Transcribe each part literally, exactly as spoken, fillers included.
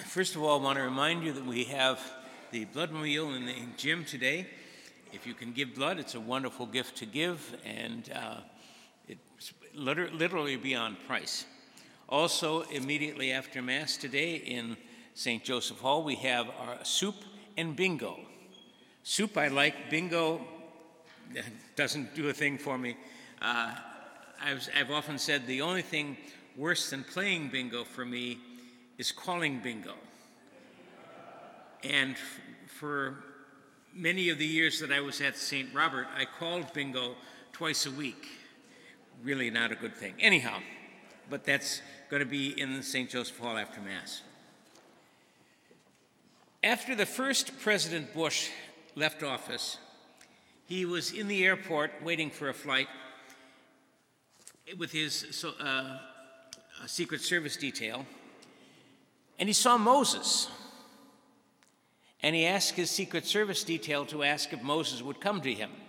First of all, I want to remind you that we have the blood meal in the gym today. If you can give blood, it's a wonderful gift to give, and uh, it's literally beyond price. Also, immediately after Mass today in Saint Joseph Hall, we have our soup and bingo. Soup I like, bingo doesn't do a thing for me. Uh, I've, I've often said the only thing worse than playing bingo for me is calling bingo. And f- for many of the years that I was at Saint Robert, I called bingo twice a week. Really not a good thing. Anyhow, but that's going to be in Saint Joseph Hall after Mass. After the first President Bush left office, he was in the airport waiting for a flight with his uh, Secret Service detail, and he saw Moses. And he asked his Secret Service detail to ask if Moses would come to him.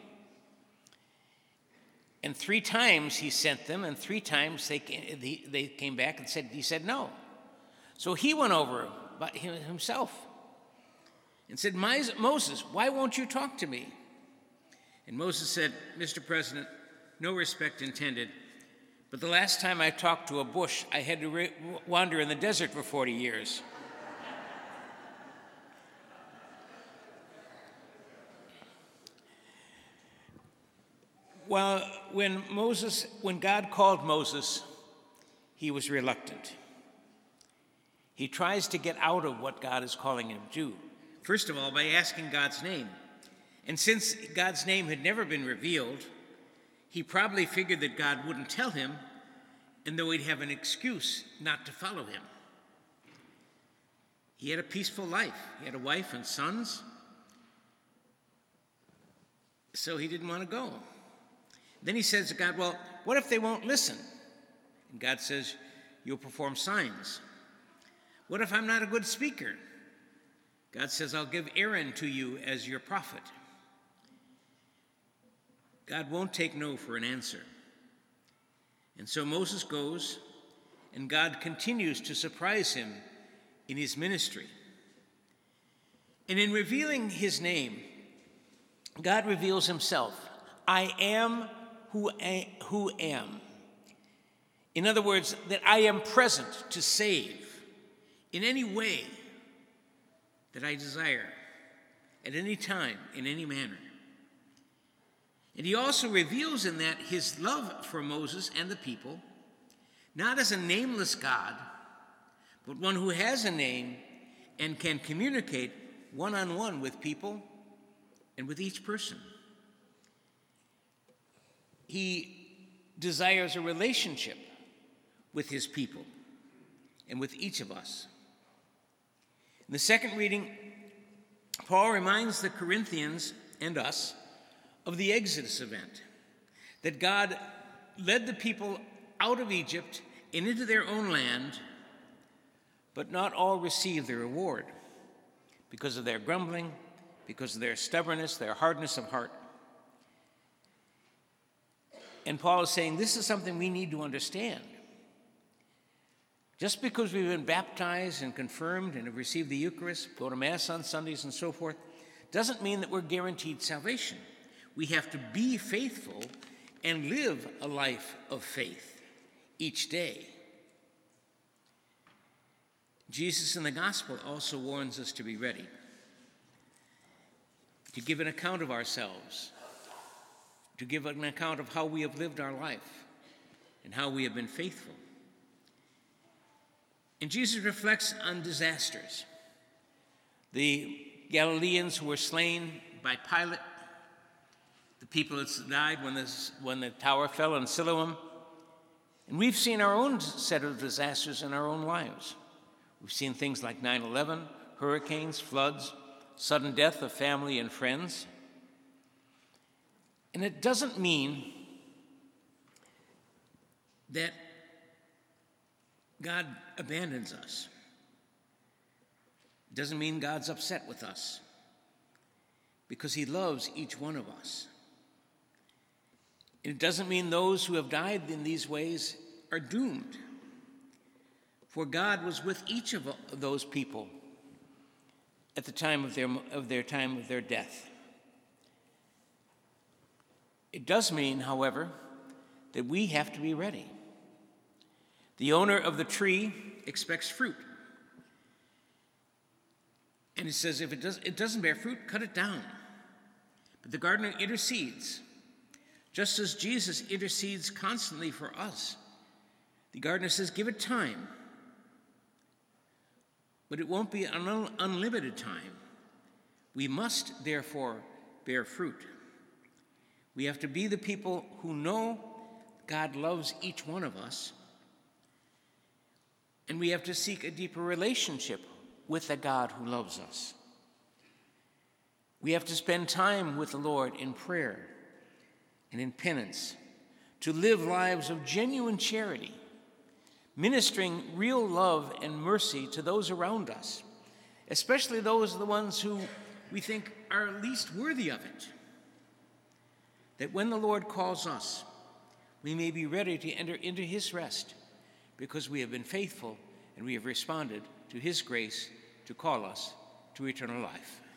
And three times he sent them, and three times they came, they came back and said, he said no. So he went over by himself and said, Moses, why won't you talk to me? And Moses said, Mister President, no respect intended, but the last time I talked to a bush, I had to re- wander in the desert for forty years. Well, when Moses, when God called Moses, he was reluctant. He tries to get out of what God is calling him to do. First of all, by asking God's name. And since God's name had never been revealed, he probably figured that God wouldn't tell him, and though he'd have an excuse not to follow him. He had a peaceful life. He had a wife and sons, so he didn't want to go. Then he says to God, well, what if they won't listen? And God says, you'll perform signs. What if I'm not a good speaker? God says, I'll give Aaron to you as your prophet. God won't take no for an answer. And so Moses goes, and God continues to surprise him in his ministry. And in revealing his name, God reveals himself. I am who I who am. In other words, that I am present to save in any way that I desire, at any time, in any manner. And he also reveals in that his love for Moses and the people, not as a nameless God, but one who has a name and can communicate one-on-one with people and with each person. He desires a relationship with his people and with each of us. In the second reading, Paul reminds the Corinthians and us of the Exodus event, that God led the people out of Egypt and into their own land, but not all received the reward because of their grumbling, because of their stubbornness, their hardness of heart. And Paul is saying this is something we need to understand. Just because we've been baptized and confirmed and have received the Eucharist, go to Mass on Sundays and so forth, doesn't mean that we're guaranteed salvation. We have to be faithful and live a life of faith each day. Jesus in the Gospel also warns us to be ready, to give an account of ourselves, to give an account of how we have lived our life and how we have been faithful. And Jesus reflects on disasters. The Galileans who were slain by Pilate, the people that died when, this, when the tower fell in Siloam. And we've seen our own set of disasters in our own lives. We've seen things like nine eleven, hurricanes, floods, sudden death of family and friends. And it doesn't mean that God abandons us. It doesn't mean God's upset with us, because he loves each one of us. It doesn't mean those who have died in these ways are doomed. For God was with each of those people at the time of their, of their time of their death. It does mean, however, that we have to be ready. The owner of the tree expects fruit. And he says, if it, does, it doesn't bear fruit, cut it down. But the gardener intercedes, just as Jesus intercedes constantly for us. The gardener says, give it time. But it won't be an un- unlimited time. We must, therefore, bear fruit. We have to be the people who know God loves each one of us, and we have to seek a deeper relationship with the God who loves us. We have to spend time with the Lord in prayer and in penance, to live lives of genuine charity, ministering real love and mercy to those around us, especially those the ones who we think are least worthy of it. That when the Lord calls us, we may be ready to enter into his rest, because we have been faithful and we have responded to his grace to call us to eternal life.